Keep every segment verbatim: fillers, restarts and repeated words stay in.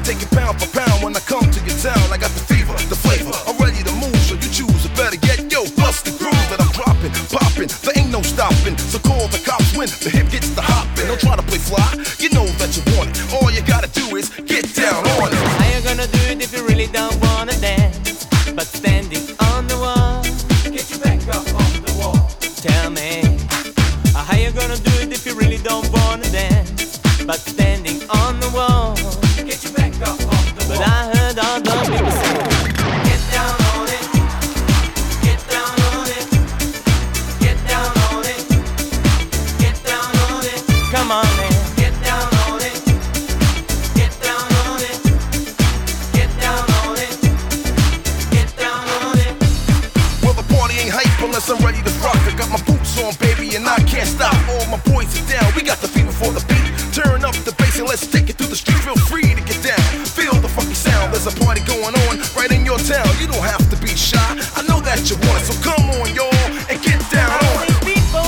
take it pound for pound when I come to your town. I got the fever, the flavor, I'm ready to move, so you choose. Or better yet, yo, bust the groove that I'm dropping, popping. There ain't no stopping, so call the cops when the hip gets the hopping. Don't try to play fly, you know that you want it. All you gotta do is get down on it. How you gonna do it if you really don't wanna dance? But standing on the wall, Get your back up off the wall. tell me. How you gonna do it if you really don't wanna dance? But standing on the wall. Get your back up off the But wall. I heard all the people say, Get down on it. Get down on it. Get down on it. Get down on it. come on man. Get down on it. Get down on it. Get down on it. Get down on it. Well, the party ain't hype unless I'm ready to rock. I got my boots on, baby, and I can't stop. All my boys are down, we got the fever for the beat. Turn up the bass and let's take it through the street. Feel free to get down, feel the funky sound. There's a party going on right in your town. You don't have to be shy, I know that you want it. So come on, y'all, and get down on it. Hey people,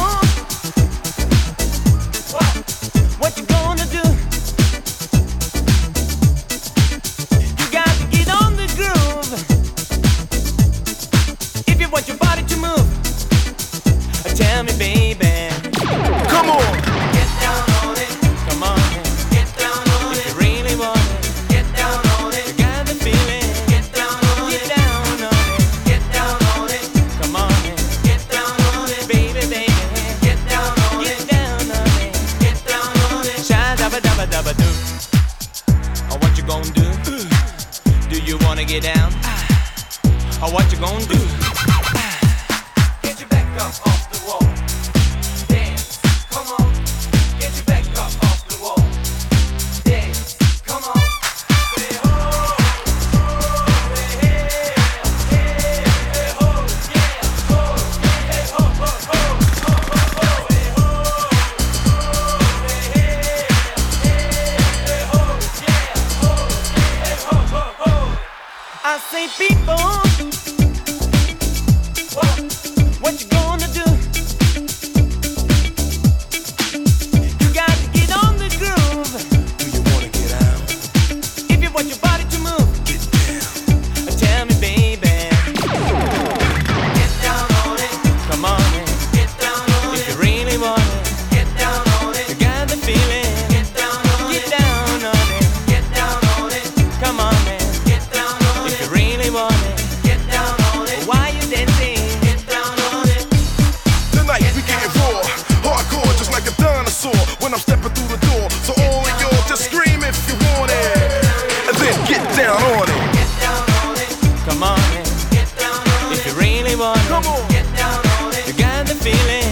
what, what you gonna do? You got to get on the groove. If you want your body to move, tell me baby, Come on, Get down on it. come on. Get down on If it. you really want it, Get down on you it. got the feeling. Get down on Get it. down on it, Get down on it. come on, Get down on it. baby, baby. Get down on Get it. down on it. Get down on it. Shy dabba dabba dabba do. Oh, what you gonna do? Do you wanna get down? Oh, what you gonna do? Get your back up off the wall. Dance, come on. Get your back up off the wall. Dance, come on. Say ho, ho, say hey, hey, hey, ho, yeah, ho, hey, ho, ho, ho, ho, ho, ho. Say ho, ho, say hey, hey, hey, ho, yeah, ho, hey, ho, ho, ho. I say people, What? what you gonna do? You got to get on the groove. do you wanna get out? If you want your body to move, Get down. tell me baby, Get down on it. come on in. Get down on If it. you really want it, Get down on you it. got the feeling. Get down on Get it. down on it, Get down on it. come on man. Get down on If you it. really want it, Get down on it. why you dancing? Get down on it. Tonight we getting raw, hardcore, just like a dinosaur. When I'm stepping through the door, so all of y'all just scream if you want it, and then get down on it. Get down on it. Come on in. Get down on If it. you really want it, Come on. Get down on you it. got the feeling.